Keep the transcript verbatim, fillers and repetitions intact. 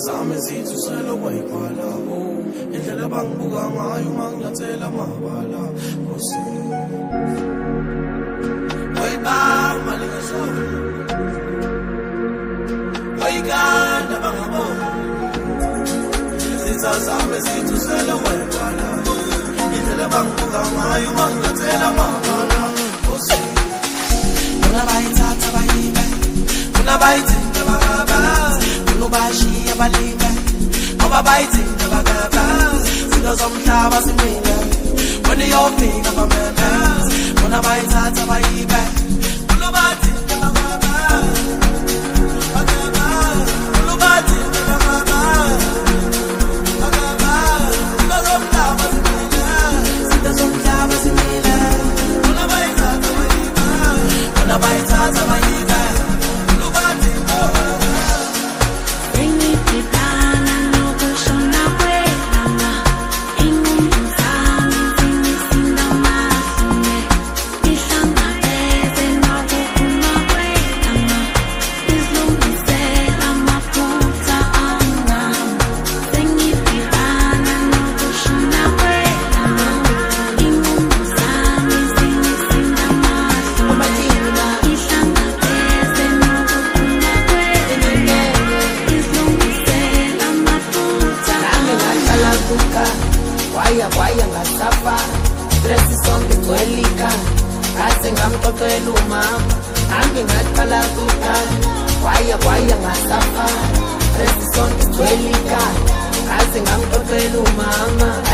zami zithusela kwayibhala indlela bangibuka ngayo manginyathela amabala Nkosi wayibamba lingasho wayiganda bangabona izitha zami zithusela kwayibhala indlela bangibuka ngayo manginyathela amabala Nkosi bayithatha bayibe kuna bayithinta bakaba kunobashiya balinga ngoba bayithinta bakaba zinto zomhlaba simile when iyofika bameme kuna bayithatha bayibe kuna bayithinta bakaba bakaba kuna bayithinta bakaba bakaba zinto zomhlaba simile zinto zomhlaba simile kuna bayithatha bayibe kuna bayithatha bayibe Guaya, guaya, ngasafa Stress sonke twelika Kase ngamxoxela umama Hambe ngaqala kuka Guaya, guaya, ngasafa Stress sonke twelika Kase ngamxoxela umama